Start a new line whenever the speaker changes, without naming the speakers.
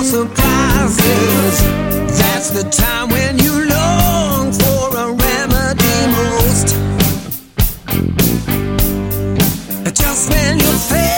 no surprises. That's the time when you long for a remedy most. Just when you fail